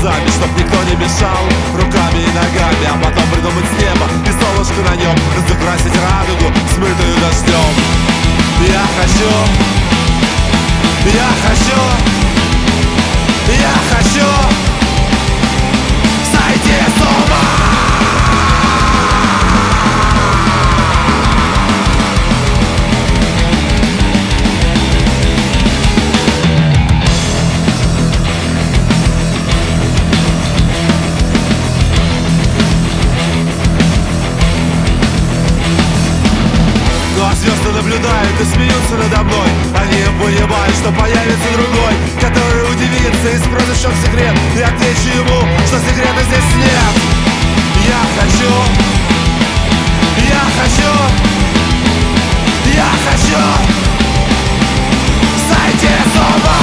глазами, чтоб никто не мешал руками и ногами, а потом придумать с неба и солнышко на нем разукрасить радугу, смытую дождем. Я хочу, я хочу, я хочу сойти с ума. Звезды наблюдают и смеются надо мной. Они понимают, что появится другой, который удивится и спросит, в чем секрет. Я отвечу ему, что секрета здесь нет. Я хочу, я хочу, я хочу сойти с ума.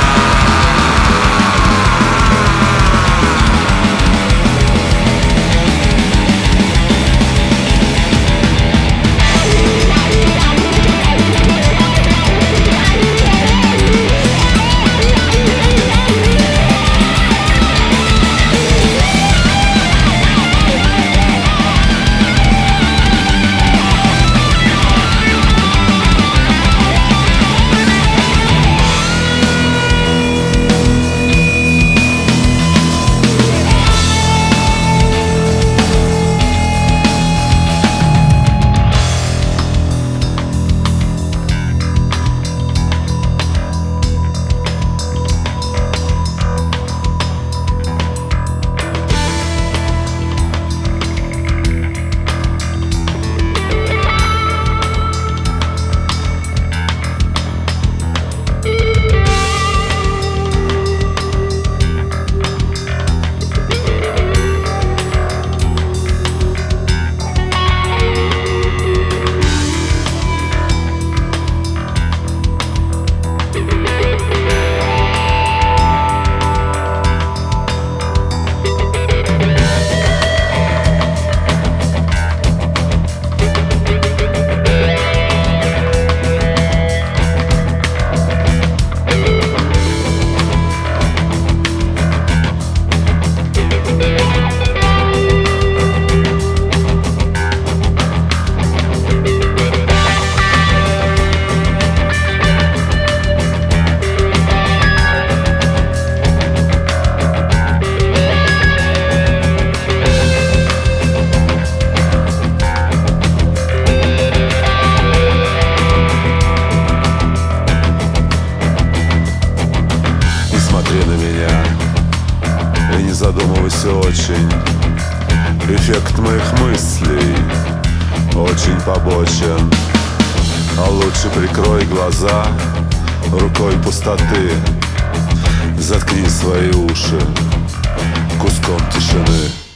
На меня и не задумывайся очень. Эффект моих мыслей очень побочен. А лучше прикрой глаза рукой пустоты. Заткни свои уши куском тишины.